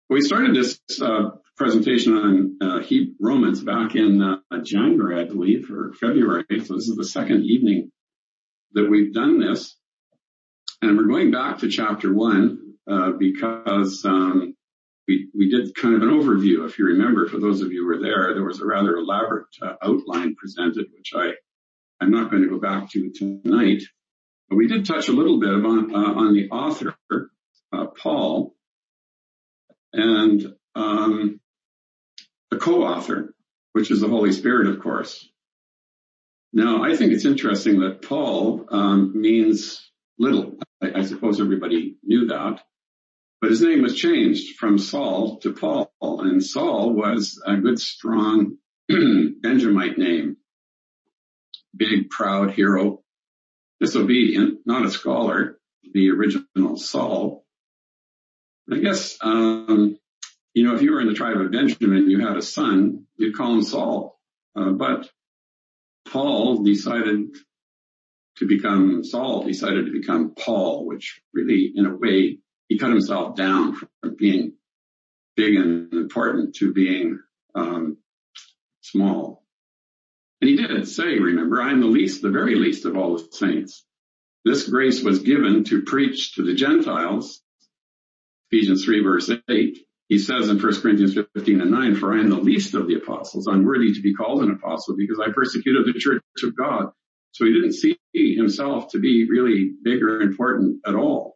We started this presentation on Romans back in January, I believe, or February. So this is the second evening that we've done this. And we're going back to chapter 1 because we did kind of an overview. If you remember, for those of you who were there was a rather elaborate outline presented, which I'm not going to go back to tonight. But we did touch a little bit on the author, Paul, and the co-author, which is the Holy Spirit, of course. Now, I think it's interesting that Paul means little. I suppose everybody knew that. But his name was changed from Saul to Paul, and Saul was a good, strong Benjamite name. Big, proud hero, disobedient, not a scholar, the original Saul. I guess, if you were in the tribe of Benjamin, you had a son, you'd call him Saul. But Paul decided to become Paul, which really, in a way, he cut himself down from being big and important to being small. And he did say, remember, I am the very least of all the saints. This grace was given to preach to the Gentiles. Ephesians 3 verse 8, he says in 1 Corinthians 15:9, for I am the least of the apostles, unworthy to be called an apostle because I persecuted the church of God. So he didn't see himself to be really big or important at all.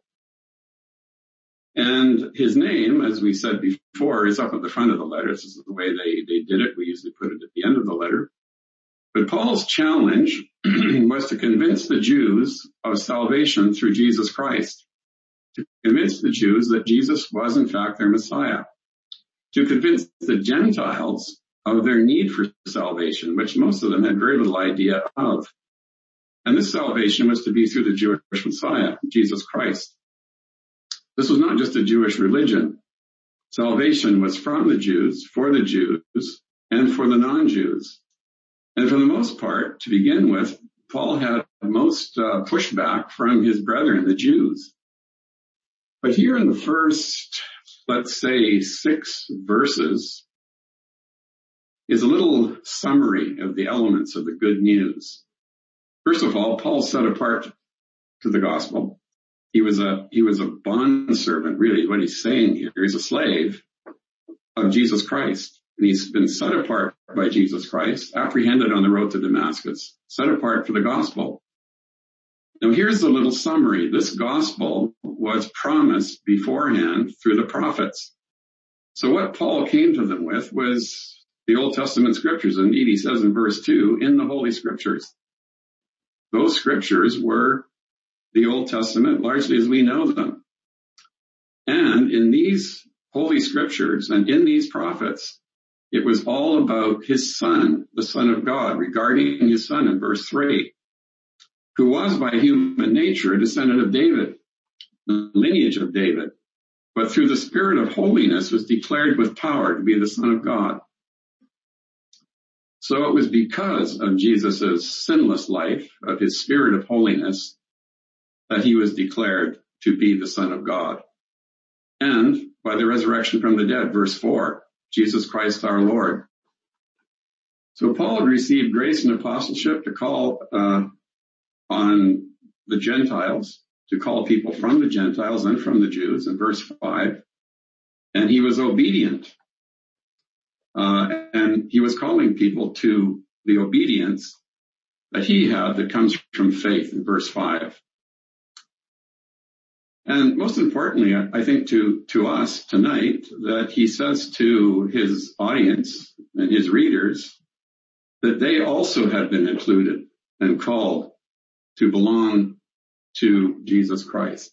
And his name, as we said before, is up at the front of the letter. This is the way they did it. We usually put it at the end of the letter. But Paul's challenge was to convince the Jews of salvation through Jesus Christ. To convince the Jews that Jesus was in fact their Messiah. To convince the Gentiles of their need for salvation, which most of them had very little idea of. And this salvation was to be through the Jewish Messiah, Jesus Christ. This was not just a Jewish religion. Salvation was from the Jews, for the Jews, and for the non-Jews. And for the most part, to begin with, Paul had most pushback from his brethren, the Jews. But here in the first, let's say, 6 verses is a little summary of the elements of the good news. First of all, Paul set apart to the gospel. He was a bondservant, really, what he's saying here. He's a slave of Jesus Christ. And he's been set apart by Jesus Christ, apprehended on the road to Damascus, set apart for the gospel. Now here's a little summary. This gospel was promised beforehand through the prophets. So what Paul came to them with was the Old Testament scriptures. Indeed, he says in verse 2, in the Holy Scriptures. Those scriptures were the Old Testament, largely as we know them. And in these Holy Scriptures and in these prophets, it was all about his Son, the Son of God, regarding his Son in verse 3, who was by human nature a descendant of David, the lineage of David, but through the Spirit of holiness was declared with power to be the Son of God. So it was because of Jesus' sinless life, of his Spirit of holiness, that he was declared to be the Son of God. And by the resurrection from the dead, verse 4, Jesus Christ our Lord. So Paul had received grace and apostleship to call on the Gentiles, to call people from the Gentiles and from the Jews in verse 5. And he was obedient. And he was calling people to the obedience that he had that comes from faith in verse 5. And most importantly, I think to us tonight, that he says to his audience and his readers that they also have been included and called to belong to Jesus Christ.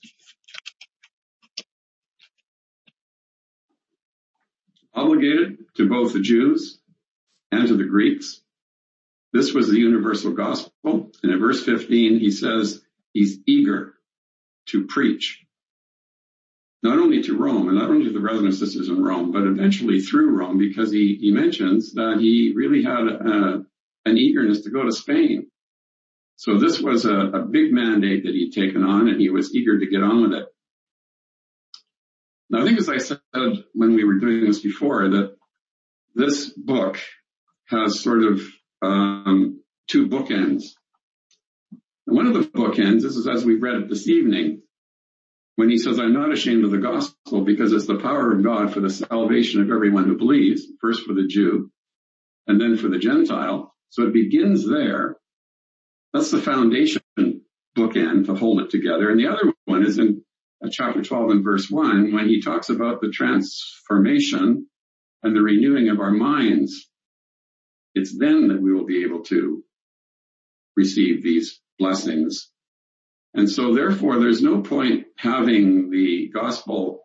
Obligated to both the Jews and to the Greeks. This was the universal gospel. And in verse 15, he says he's eager to preach, not only to Rome and not only to the brothers and sisters in Rome, but eventually through Rome, because he mentions that he really had an eagerness to go to Spain. So this was a big mandate that he'd taken on, and he was eager to get on with it. Now, I think, as I said when we were doing this before, that this book has sort of two bookends. And one of the bookends, this is as we read it this evening, when he says, I'm not ashamed of the gospel because it's the power of God for the salvation of everyone who believes, first for the Jew and then for the Gentile. So it begins there. That's the foundation bookend to hold it together. And the other one is in chapter 12 and verse 1, when he talks about the transformation and the renewing of our minds. It's then that we will be able to receive these blessings. And so therefore, there's no point having the gospel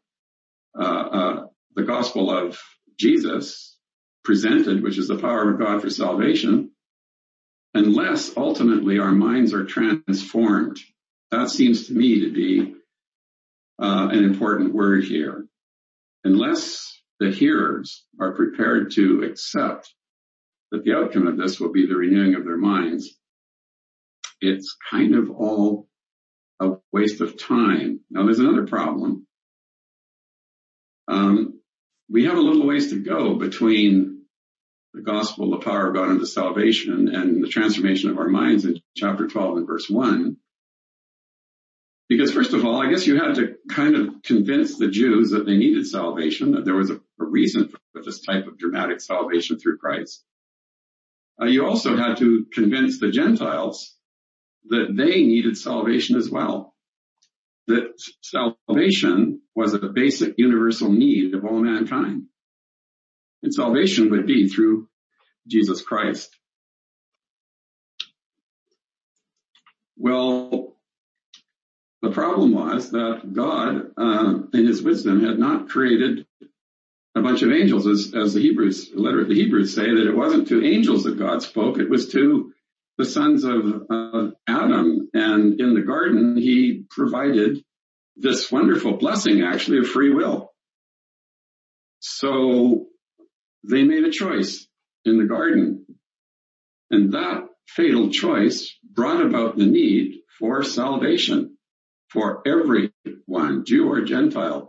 of Jesus presented, which is the power of God for salvation, unless ultimately our minds are transformed. That seems to me to be an important word here. Unless the hearers are prepared to accept that the outcome of this will be the renewing of their minds, it's kind of all a waste of time. Now, there's another problem. We have a little ways to go between the gospel, the power of God unto salvation, and the transformation of our minds in chapter 12 and verse 1. Because first of all, I guess you had to kind of convince the Jews that they needed salvation, that there was a reason for this type of dramatic salvation through Christ. You also had to convince the Gentiles that they needed salvation as well. That salvation was a basic universal need of all mankind. And salvation would be through Jesus Christ. Well, the problem was that God, in his wisdom, had not created a bunch of angels, as the letter of the Hebrews say, that it wasn't to angels that God spoke, it was to the sons of Adam. And in the garden, he provided this wonderful blessing, actually, of free will. So they made a choice in the garden. And that fatal choice brought about the need for salvation for everyone, Jew or Gentile.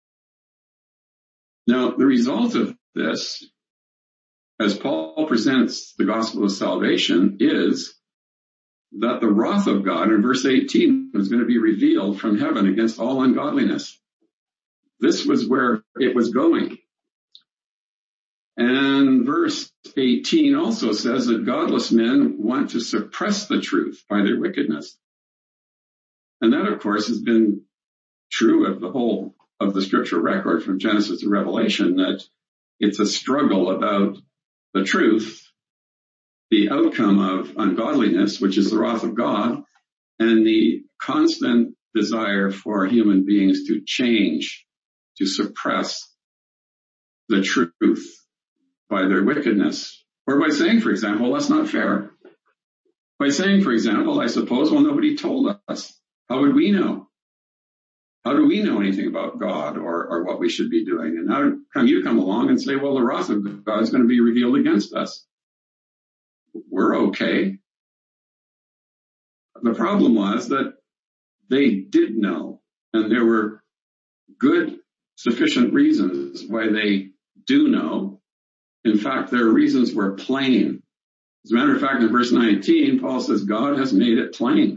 Now, the result of this, as Paul presents the gospel of salvation, is that the wrath of God in verse 18 was going to be revealed from heaven against all ungodliness. This was where it was going. And verse 18 also says that godless men want to suppress the truth by their wickedness. And that, of course, has been true of the whole of the scripture record from Genesis to Revelation, that it's a struggle about the truth, the outcome of ungodliness, which is the wrath of God, and the constant desire for human beings to change, to suppress the truth by their wickedness. Or by saying, for example, that's not fair. By saying, for example, I suppose, well, nobody told us. How would we know? How do we know anything about God or what we should be doing? And how come you come along and say, well, the wrath of God is going to be revealed against us? We're okay. The problem was that they did know, and there were good, sufficient reasons why they do know. In fact, their reasons were plain. As a matter of fact, in verse 19, Paul says, God has made it plain.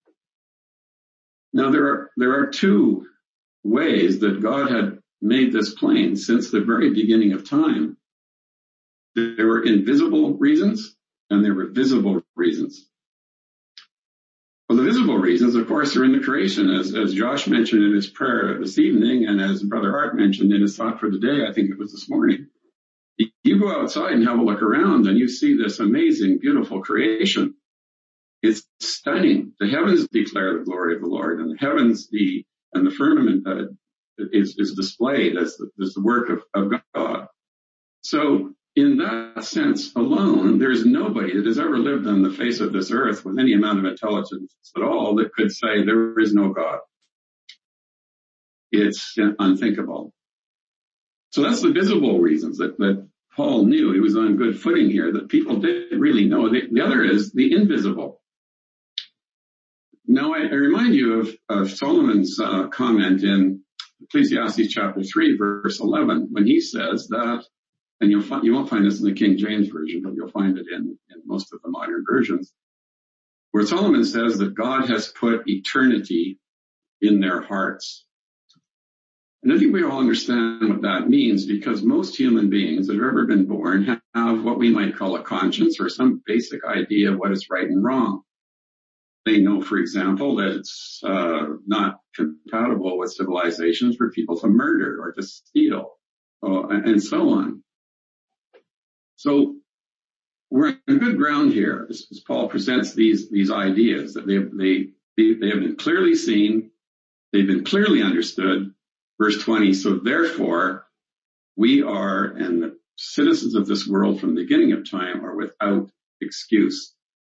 Now, there are two ways that God had made this plain since the very beginning of time. There were invisible reasons and there were visible reasons. Well, the visible reasons, of course, are in the creation, as Josh mentioned in his prayer this evening, and as Brother Art mentioned in his thought for the day, I think it was this morning. You go outside and have a look around and you see this amazing, beautiful creation. It's stunning. The heavens declare the glory of the Lord, and the heavens and the firmament is displayed as the work of God. So in that sense alone, there's nobody that has ever lived on the face of this earth with any amount of intelligence at all that could say there is no God. It's unthinkable. So that's the visible reasons that Paul knew he was on good footing here, that people didn't really know. The other is the invisible. Now, I remind you of Solomon's comment in Ecclesiastes chapter 3, verse 11, when he says that, and you won't find this in the King James Version, but you'll find it in most of the modern versions, where Solomon says that God has put eternity in their hearts. And I think we all understand what that means, because most human beings that have ever been born have what we might call a conscience, or some basic idea of what is right and wrong. They know, for example, that it's not compatible with civilizations for people to murder or to steal, and so on. So we're on good ground here as Paul presents these ideas that they have been clearly seen, they've been clearly understood. Verse 20, so therefore we are, and the citizens of this world from the beginning of time are without excuse.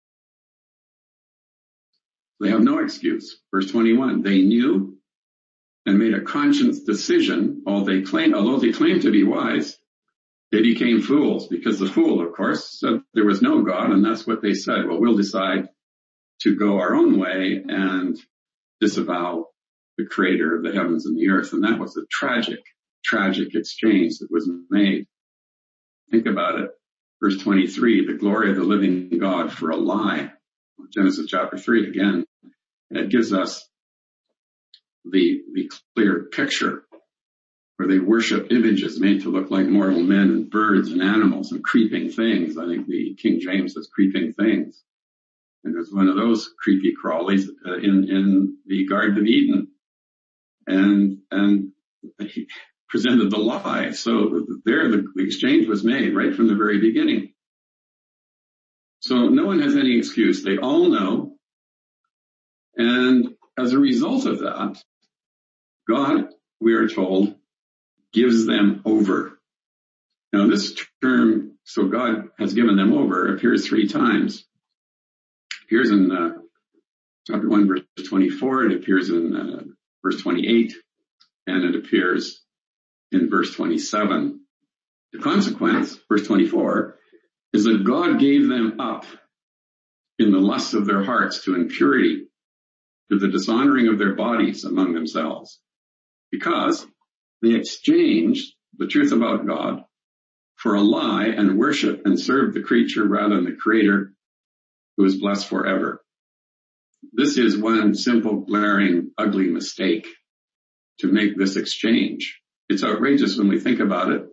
They have no excuse. Verse 21, they knew and made a conscious decision, although they claimed to be wise, they became fools, because the fool, of course, said there was no God, and that's what they said. Well, we'll decide to go our own way and disavow the creator of the heavens and the earth. And that was a tragic exchange that was made. Think about it. Verse 23, the glory of the living God for a lie. Genesis chapter 3 again. And it gives us the clear picture where they worship images made to look like mortal men and birds and animals and creeping things. I think the King James says creeping things. And there's one of those creepy crawlies in the Garden of Eden. And he presented the lie. So there the exchange was made right from the very beginning. So no one has any excuse. They all know. And as a result of that, God, we are told, gives them over. Now this term, so God has given them over, appears 3 times. It appears in chapter 1, verse 24. It appears in verse 28. And it appears in verse 27. The consequence, verse 24, is that God gave them up in the lusts of their hearts to impurity, to the dishonoring of their bodies among themselves, because they exchanged the truth about God for a lie and worship and served the creature rather than the creator, who is blessed forever. This is one simple, glaring, ugly mistake to make this exchange. It's outrageous when we think about it.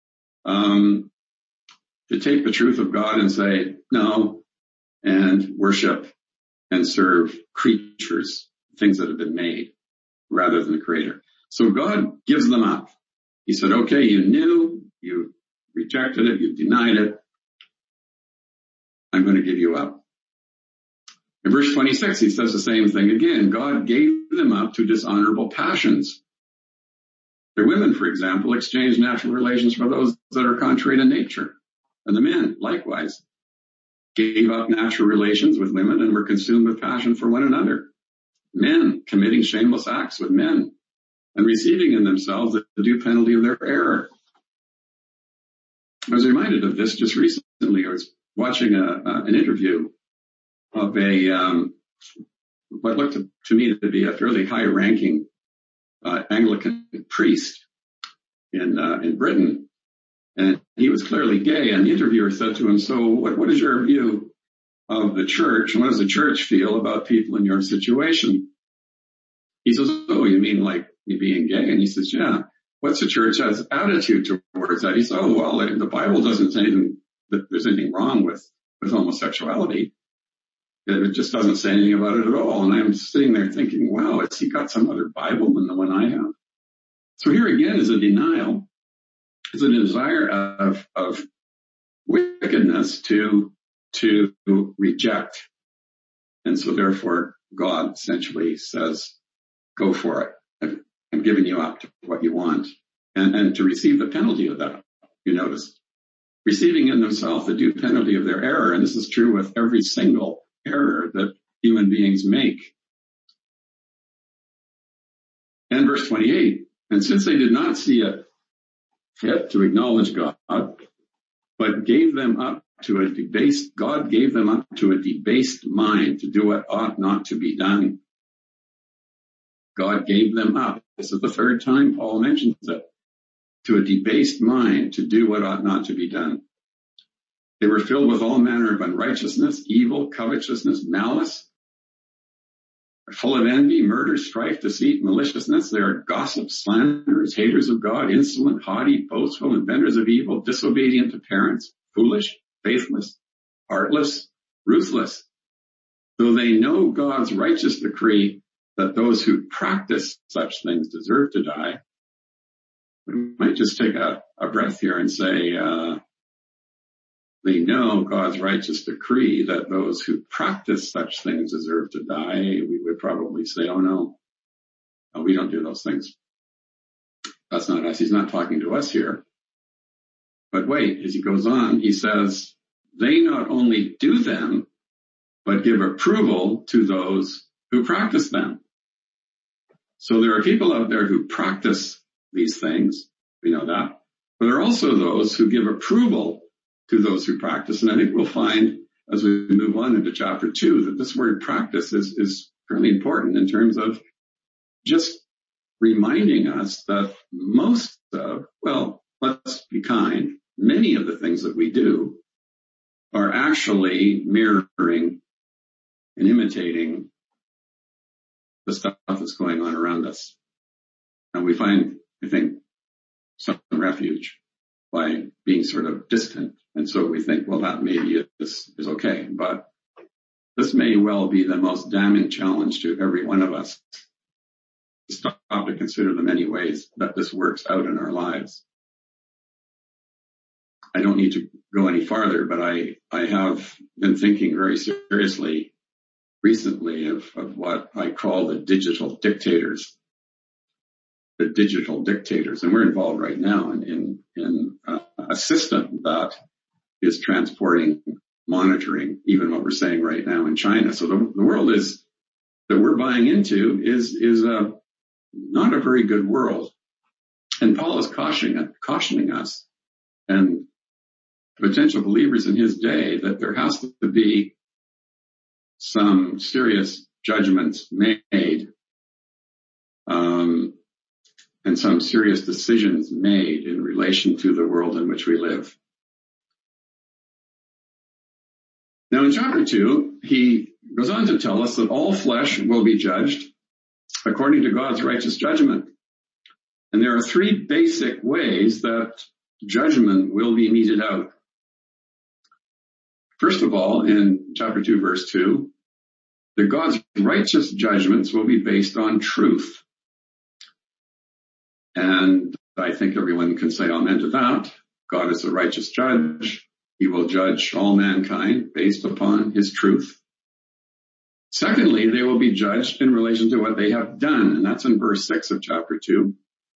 To take the truth of God and say no, and worship and serve creatures, things that have been made, rather than the creator. So God gives them up. He said, okay, you knew, you rejected it, you denied it. I'm going to give you up. In verse 26, he says the same thing again. God gave them up to dishonorable passions. The women, for example, exchanged natural relations for those that are contrary to nature. And the men, likewise, gave up natural relations with women and were consumed with passion for one another. Men committing shameless acts with men and receiving in themselves the due penalty of their error. I was reminded of this just recently. I was watching an interview of what looked to me to be a fairly high-ranking Anglican priest in Britain. And he was clearly gay, and the interviewer said to him, so what is your view of the church, and what does the church feel about people in your situation? He says, oh, you mean like me being gay? And he says, yeah. What's the church's attitude towards that? He says, oh, well, the Bible doesn't say that there's anything wrong with homosexuality. It just doesn't say anything about it at all. And I'm sitting there thinking, wow, has he got some other Bible than the one I have? So here again is a denial. It's a desire of wickedness to reject. And so therefore God essentially says, go for it. I'm giving you up to what you want. And to receive the penalty of that, you notice, receiving in themselves the due penalty of their error. And this is true with every single error that human beings make. And verse 28, and since they did not see it fit to acknowledge God, but gave them up to God gave them up to a debased mind to do what ought not to be done. God gave them up. This is the third time Paul mentions it. To a debased mind, to do what ought not to be done. They were filled with all manner of unrighteousness, evil, covetousness, malice. They're full of envy, murder, strife, deceit, maliciousness. They are gossips, slanderers, haters of God, insolent, haughty, boastful, inventors of evil, disobedient to parents, foolish, faithless, heartless, ruthless. Though they know God's righteous decree that those who practice such things deserve to die, we might just take a breath here and say, they know God's righteous decree that those who practice such things deserve to die. We would probably say, oh no, we don't do those things. That's not us. He's not talking to us here. But wait, as he goes on, he says, they not only do them, but give approval to those who practice them. So there are people out there who practice these things. We know that. But there are also those who give approval to those who practice. And I think we'll find as we move on into chapter 2 that this word practice is fairly important in terms of just reminding us that most of, well, let's be kind, many of the things that we do are actually mirroring and imitating the stuff that's going on around us. And we find, I think, some refuge by being sort of distant. And so we think, well, that maybe is okay. But this may well be the most damning challenge to every one of us to stop to consider the many ways that this works out in our lives. I don't need to go any farther, but I have been thinking very seriously recently of what I call the digital dictators. The digital dictators. And we're involved right now in a system that is transporting, monitoring, even what we're saying right now in China. So the world that we're buying into is not a very good world. And Paul is cautioning us and potential believers in his day that there has to be some serious judgments made, and some serious decisions made in relation to the world in which we live. Now in chapter 2, he goes on to tell us that all flesh will be judged according to God's righteous judgment. And there are three basic ways that judgment will be meted out. First of all, in chapter 2, verse 2, that God's righteous judgments will be based on truth. And I think everyone can say amen to that. God is a righteous judge. He will judge all mankind based upon his truth. Secondly, they will be judged in relation to what they have done. And that's in verse 6 of chapter 2.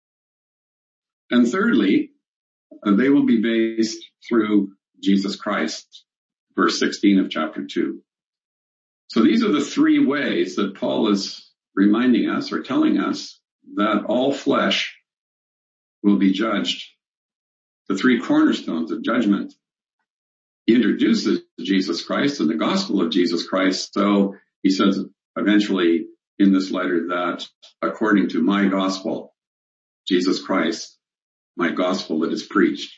And thirdly, they will be based through Jesus Christ, verse 16 of chapter 2. So these are the three ways that Paul is reminding us or telling us that all flesh will be judged. The three cornerstones of judgment. He introduces Jesus Christ and the gospel of Jesus Christ. So he says eventually in this letter that according to my gospel, Jesus Christ, my gospel that is preached.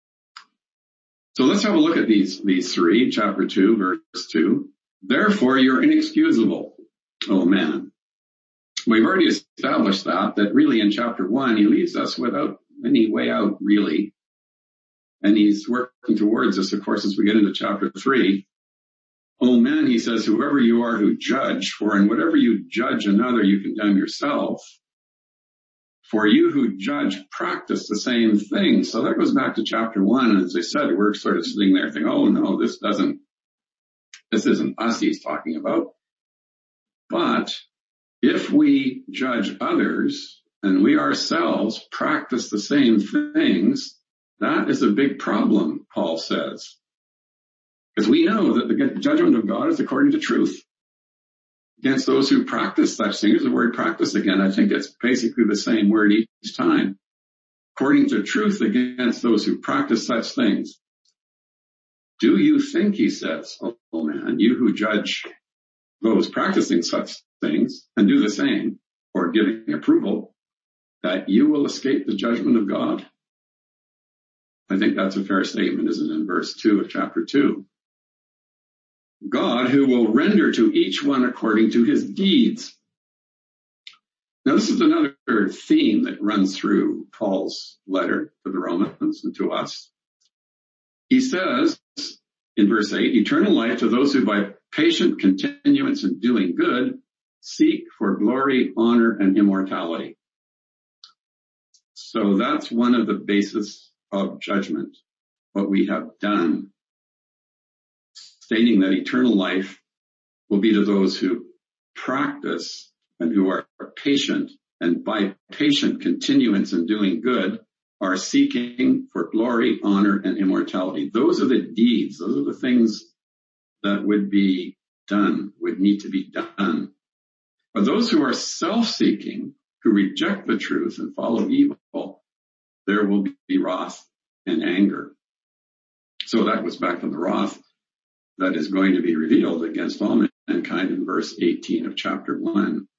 So let's have a look at these three, chapter 2, verse 2. Therefore you're inexcusable, oh man. We've already established that really in chapter 1, he leaves us without any way out, really. And he's working towards this, of course, as we get into chapter 3. Oh man, he says, whoever you are who judge, for in whatever you judge another, you condemn yourself. For you who judge practice the same thing. So that goes back to chapter 1. And as I said, we're sort of sitting there thinking, oh no, this isn't us he's talking about. But if we judge others and we ourselves practice the same things, that is a big problem, Paul says. Because we know that the judgment of God is according to truth. Against those who practice such things, the word practice again, I think it's basically the same word each time. According to truth against those who practice such things. Do you think, he says, oh man, you who judge those practicing such things and do the same, or giving approval, that you will escape the judgment of God? I think that's a fair statement, isn't it, in verse 2 of chapter 2. God, who will render to each one according to his deeds. Now, this is another theme that runs through Paul's letter to the Romans and to us. He says in verse 8, eternal life to those who by patient continuance in doing good seek for glory, honor, and immortality. So that's one of the bases of judgment, what we have done, stating that eternal life will be to those who practice and who are patient, and by patient continuance in doing good are seeking for glory, honor, and immortality. Those are the deeds. Those are the things that would be done, would need to be done. But those who are self-seeking, who reject the truth and follow evil, there will be wrath and anger. So that goes back to the wrath that is going to be revealed against all mankind in verse 18 of chapter 1.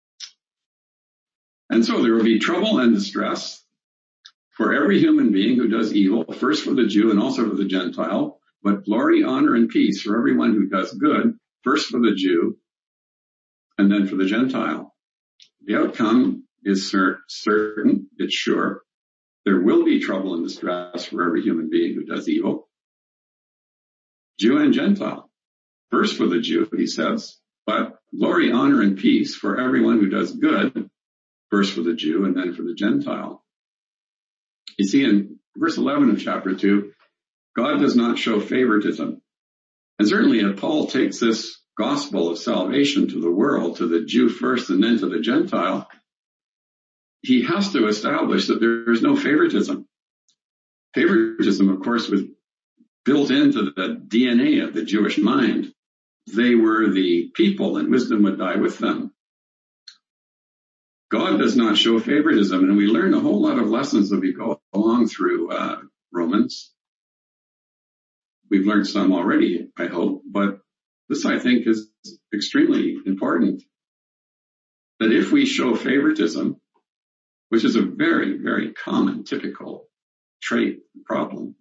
And so there will be trouble and distress for every human being who does evil, first for the Jew and also for the Gentile, but glory, honor, and peace for everyone who does good, first for the Jew and then for the Gentile. The outcome is certain, it's sure. There will be trouble and distress for every human being who does evil, Jew and Gentile. First for the Jew, he says, but glory, honor, and peace for everyone who does good, first for the Jew and then for the Gentile. You see, in verse 11 of chapter 2, God does not show favoritism. And certainly if Paul takes this gospel of salvation to the world, to the Jew first and then to the Gentile, he has to establish that there is no favoritism. Favoritism, of course, was built into the DNA of the Jewish mind. They were the people and wisdom would die with them. God does not show favoritism, and we learn a whole lot of lessons as we go along through Romans. We've learned some already, I hope, but this, I think, is extremely important. That if we show favoritism, which is a very, very common, typical trait problem,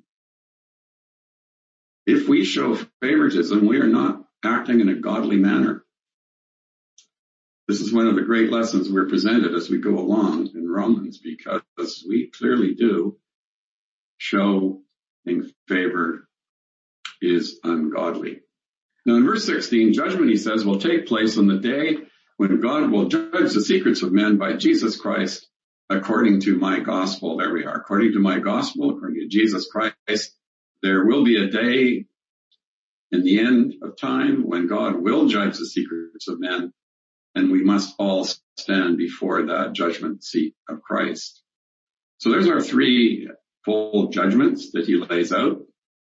if we show favoritism, we are not acting in a godly manner. This is one of the great lessons we're presented as we go along in Romans, because we clearly do show in favor is ungodly. Now in verse 16, judgment, he says, will take place on the day when God will judge the secrets of men by Jesus Christ according to my gospel. There we are. According to my gospel, according to Jesus Christ, there will be a day in the end of time when God will judge the secrets of men, and we must all stand before that judgment seat of Christ. So there's our threefold judgments that he lays out.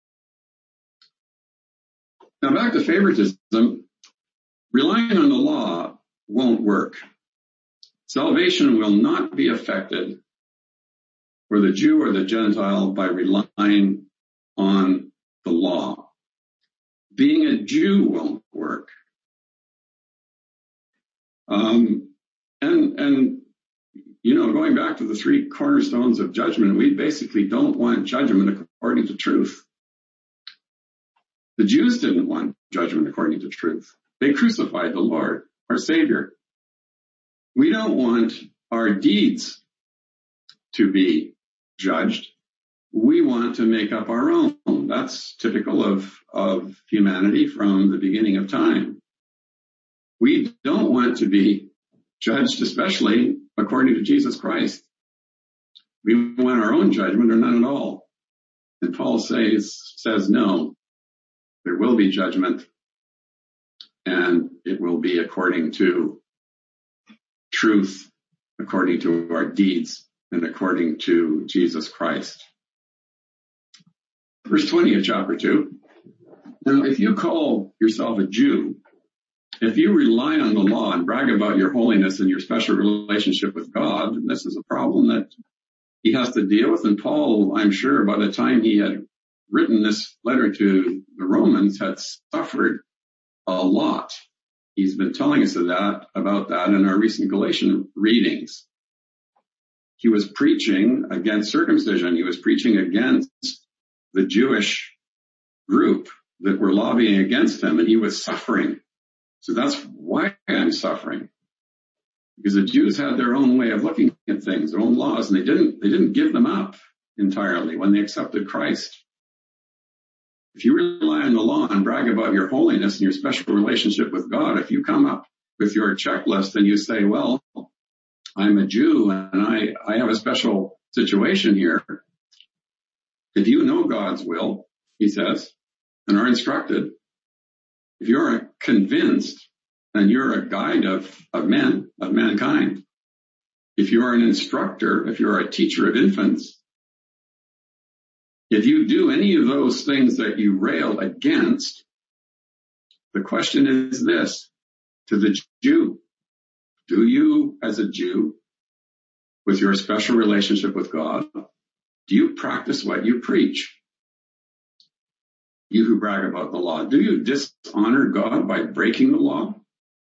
Now back to favoritism. Relying on the law won't work. Salvation will not be affected for the Jew or the Gentile by relying on the law. Being a Jew won't work. Going back to the three cornerstones of judgment, we basically don't want judgment according to truth. The Jews didn't want judgment according to truth. They crucified the Lord, our Savior. We don't want our deeds to be judged. We want to make up our own. That's typical of humanity from the beginning of time. We don't want to be judged, especially according to Jesus Christ. We want our own judgment or none at all. And Paul says no, there will be judgment, and it will be according to truth, according to our deeds, and according to Jesus Christ. Verse 20 of chapter 2. Now, if you call yourself a Jew, if you rely on the law and brag about your holiness and your special relationship with God, this is a problem that he has to deal with. And Paul, I'm sure by the time he had written this letter to the Romans, had suffered a lot. He's been telling us about that in our recent Galatian readings. he was preaching against circumcision. He was preaching against the Jewish group that were lobbying against him, and he was suffering. So that's why I'm suffering. Because the Jews had their own way of looking at things, their own laws, and they didn't give them up entirely when they accepted Christ. If you rely on the law and brag about your holiness and your special relationship with God, if you come up with your checklist and you say, well, I'm a Jew and I have a special situation here. If you know God's will, he says, and are instructed, if you're convinced and you're a guide of mankind, if you're an instructor, if you're a teacher of infants, if you do any of those things that you rail against, the question is this, to the Jew, do you, as a Jew, with your special relationship with God, do you practice what you preach? You who brag about the law, do you dishonor God by breaking the law?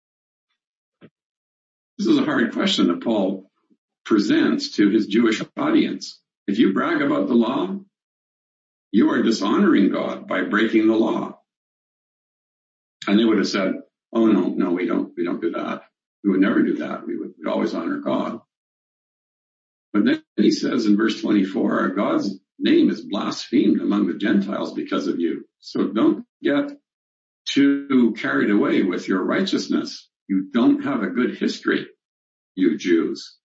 This is a hard question that Paul presents to his Jewish audience. If you brag about the law, you are dishonoring God by breaking the law. And they would have said, oh, no, we don't do that. We would never do that. We'd always honor God. But then he says in verse 24, God's name is blasphemed among the Gentiles because of you. So don't get too carried away with your righteousness. You don't have a good history, you Jews.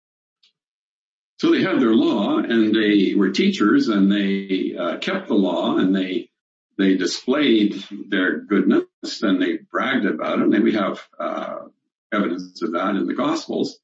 So they had their law, and they were teachers, and they kept the law, and they displayed their goodness, and they bragged about it, and we have evidence of that in the Gospels.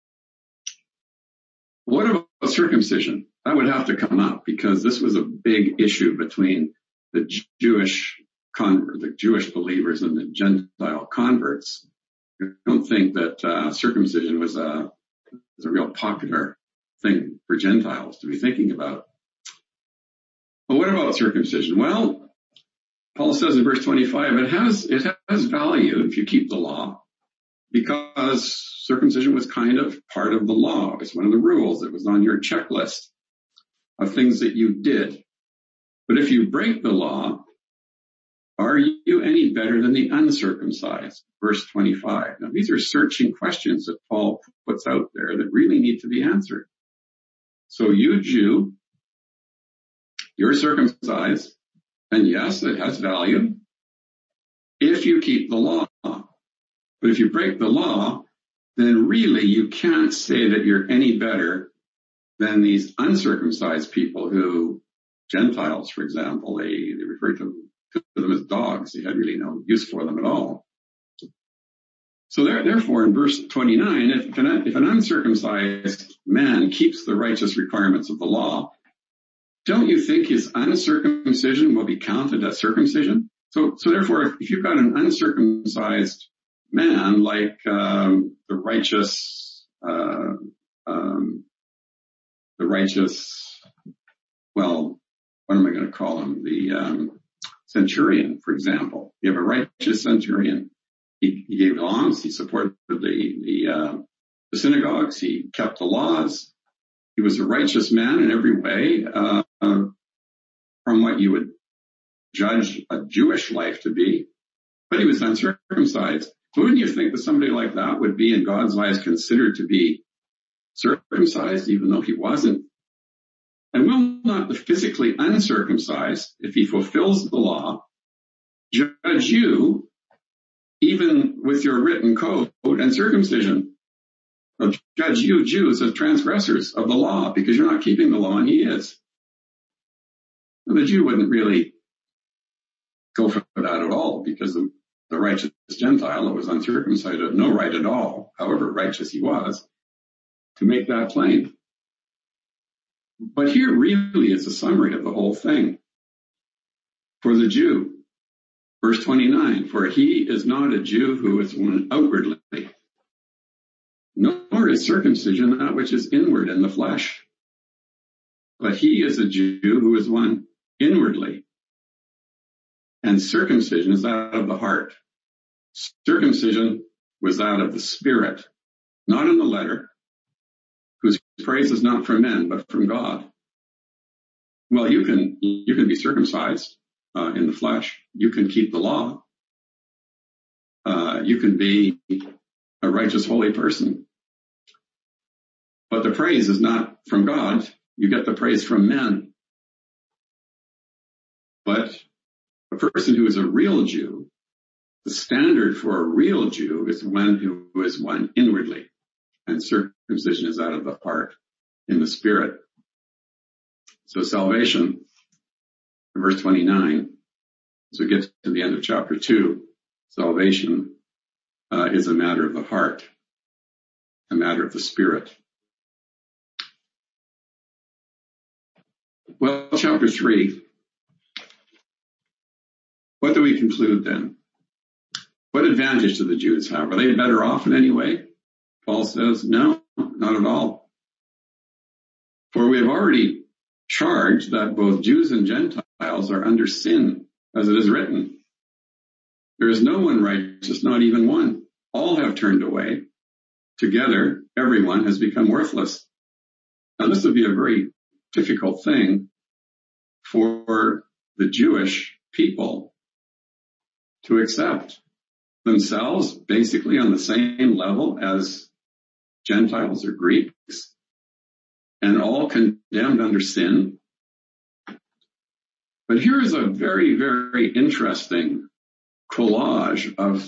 What about circumcision? That would have to come up, because this was a big issue between the Jewish believers and the Gentile converts. I don't think that circumcision was a real popular thing for Gentiles to be thinking about. But what about circumcision? Well, Paul says in verse 25, it has value if you keep the law, because circumcision was kind of part of the law. It was one of the rules. It was on your checklist of things that you did. But if you break the law, are you any better than the uncircumcised? Verse 25. Now, these are searching questions that Paul puts out there that really need to be answered. So you Jew, you're circumcised, and yes, it has value if you keep the law. But if you break the law, then really you can't say that you're any better than these uncircumcised people who, Gentiles, for example, they refer to them as dogs. They had really no use for them at all. So therefore, in verse 29, if an uncircumcised man keeps the righteous requirements of the law, don't you think his uncircumcision will be counted as circumcision? So therefore, if you've got an uncircumcised man like the righteous, well, what am I going to call him? The centurion, for example. You have a righteous centurion. He gave alms. He supported the synagogues. He kept the laws. He was a righteous man in every way, from what you would judge a Jewish life to be. But he was uncircumcised. So wouldn't you think that somebody like that would be, in God's eyes, considered to be circumcised, even though he wasn't? And will not the physically uncircumcised, if he fulfills the law, judge you, even with your written code and circumcision? Or judge you Jews as transgressors of the law, because you're not keeping the law and he is. And the Jew wouldn't really go for that at all, because the righteous Gentile that was uncircumcised had no right at all, however righteous he was, to make that claim. But here really is a summary of the whole thing. For the Jew, verse 29, for he is not a Jew who is one outwardly, nor is circumcision that which is inward in the flesh. But he is a Jew who is one inwardly. And circumcision is that of the heart. Circumcision was that of the spirit, not in the letter, whose praise is not from men, but from God. Well, you can be circumcised in the flesh. You can keep the law. You can be a righteous, holy person. But the praise is not from God. You get the praise from men. But a person who is a real Jew, the standard for a real Jew is one who is one inwardly. And circumcision is out of the heart, in the spirit. So salvation, verse 29, as we get to the end of chapter 2, salvation is a matter of the heart, a matter of the spirit. Well, chapter 3, what do we conclude then? What advantage do the Jews have? Are they better off in any way? Paul says, no, not at all. For we have already charged that both Jews and Gentiles are under sin, as it is written. There is no one righteous, not even one. All have turned away. Together, everyone has become worthless. Now, this would be a very difficult thing for the Jewish people to accept. Themselves basically on the same level as Gentiles or Greeks, and all condemned under sin. But here is a very, very interesting collage of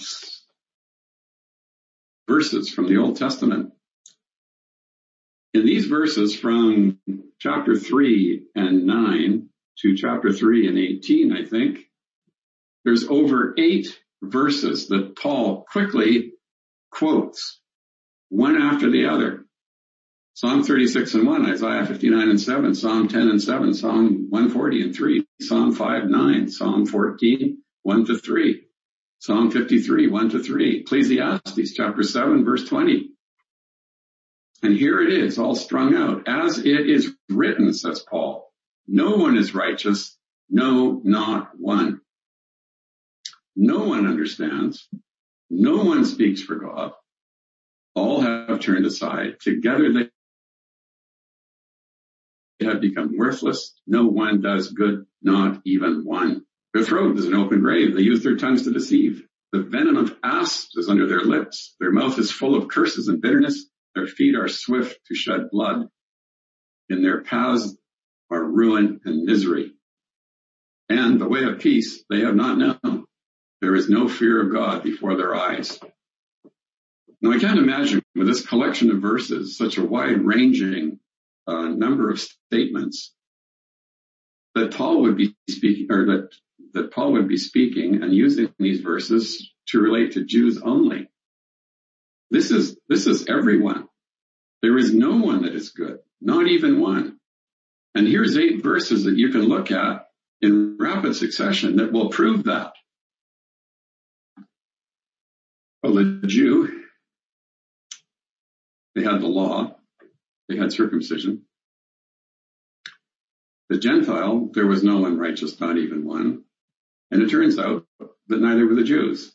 verses from the Old Testament. In these verses from chapter 3 and 9 to chapter 3 and 18, I think, there's over 8 verses that Paul quickly quotes, one after the other. Psalm 36 and 1, Isaiah 59 and 7, Psalm 10 and 7, Psalm 140 and 3, Psalm 5, 9, Psalm 14, 1 to 3, Psalm 53, 1 to 3, Ecclesiastes chapter 7, verse 20. And here it is, all strung out. As it is written, says Paul, no one is righteous, no, not one. No one understands. No one speaks for God. All have turned aside. Together they have become worthless. No one does good, not even one. Their throat is an open grave. They use their tongues to deceive. The venom of asps is under their lips. Their mouth is full of curses and bitterness. Their feet are swift to shed blood. In their paths are ruin and misery. And the way of peace they have not known. There is no fear of God before their eyes. Now, I can't imagine with this collection of verses, such a wide-ranging number of statements, that Paul would be speaking, or that Paul would be speaking and using these verses to relate to Jews only. This is everyone. There is no one that is good, not even one. And here's 8 verses that you can look at in rapid succession that will prove that. Well, the Jew, they had the law, they had circumcision. The Gentile, there was no one righteous, not even one. And it turns out that neither were the Jews.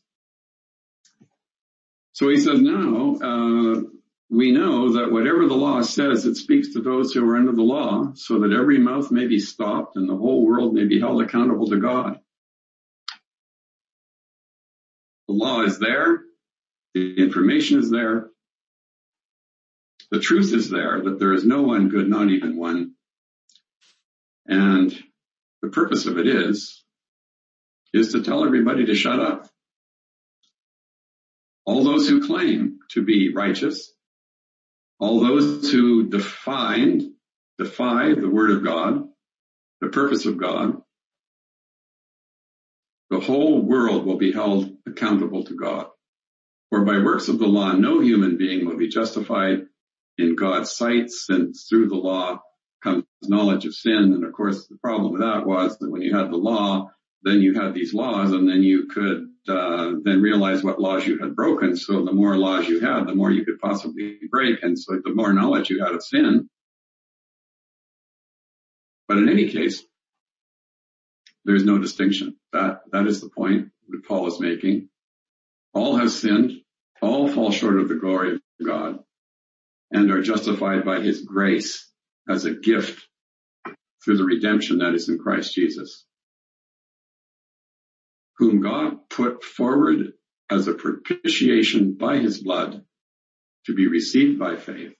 So he says, now, we know that whatever the law says, it speaks to those who are under the law, so that every mouth may be stopped and the whole world may be held accountable to God. The law is there. The information is there. The truth is there, that there is no one good, not even one. And the purpose of it is to tell everybody to shut up. All those who claim to be righteous, all those who defy the word of God, the purpose of God, the whole world will be held accountable to God. For by works of the law, no human being will be justified in God's sight, since through the law comes knowledge of sin. And of course, the problem with that was that when you had the law, then you had these laws, and then you could then realize what laws you had broken. So the more laws you had, the more you could possibly break. And so the more knowledge you had of sin. But in any case, there's no distinction. That is the point that Paul is making. All have sinned. All fall short of the glory of God. and are justified by his grace as a gift through the redemption that is in Christ Jesus, whom God put forward as a propitiation by his blood to be received by faith.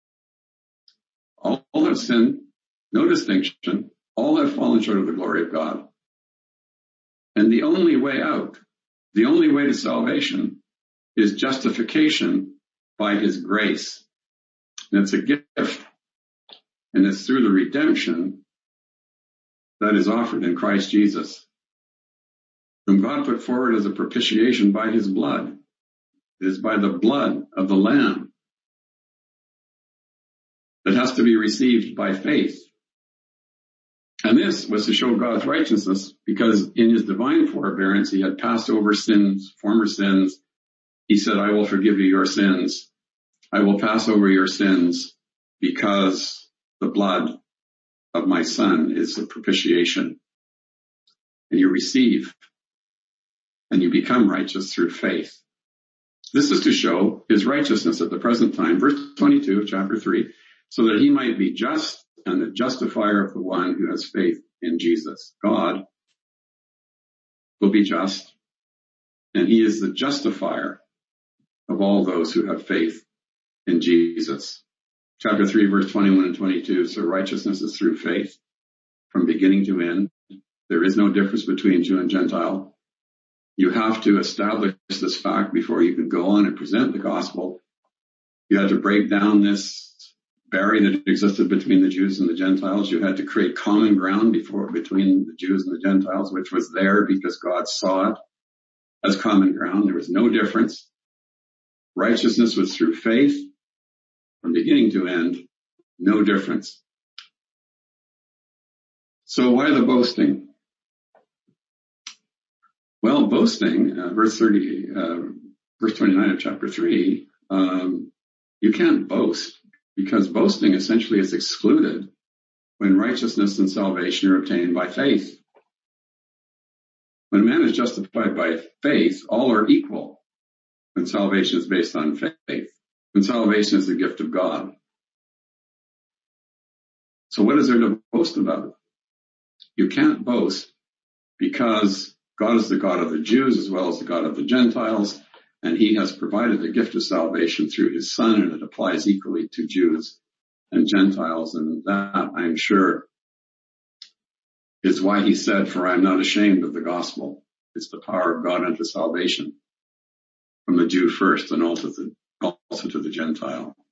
All have sinned, no distinction, all have fallen short of the glory of God. And the only way out, the only way to salvation is justification by his grace. And it's a gift. And it's through the redemption that is offered in Christ Jesus, whom God put forward as a propitiation by his blood. It is by the blood of the Lamb that has to be received by faith. And this was to show God's righteousness, because in his divine forbearance, he had passed over sins, former sins. He said, I will forgive you your sins. I will pass over your sins because the blood of my Son is a propitiation. And you receive and you become righteous through faith. This is to show his righteousness at the present time. Verse 22 of chapter 3, so that he might be just and the justifier of the one who has faith in Jesus. God will be just, and he is the justifier of all those who have faith in Jesus. Chapter 3, verse 21 and 22, so righteousness is through faith from beginning to end. There is no difference between Jew and Gentile. You have to establish this fact before you can go on and present the gospel. You had to break down this barrier that existed between the Jews and the Gentiles. You had to create common ground between the Jews and the Gentiles, which was there because God saw it as common ground. There was no difference. Righteousness was through faith from beginning to end, no difference. So why the boasting? Well, boasting, verse 29 of chapter 3, you can't boast, because boasting essentially is excluded when righteousness and salvation are obtained by faith. When a man is justified by faith, all are equal when salvation is based on faith, when salvation is the gift of God. So what is there to boast about? You can't boast because God is the God of the Jews as well as the God of the Gentiles, and he has provided the gift of salvation through his Son, and it applies equally to Jews and Gentiles. And that, I'm sure, is why he said, for I am not ashamed of the gospel. It's the power of God unto salvation from the Jew first and also to the Gentile.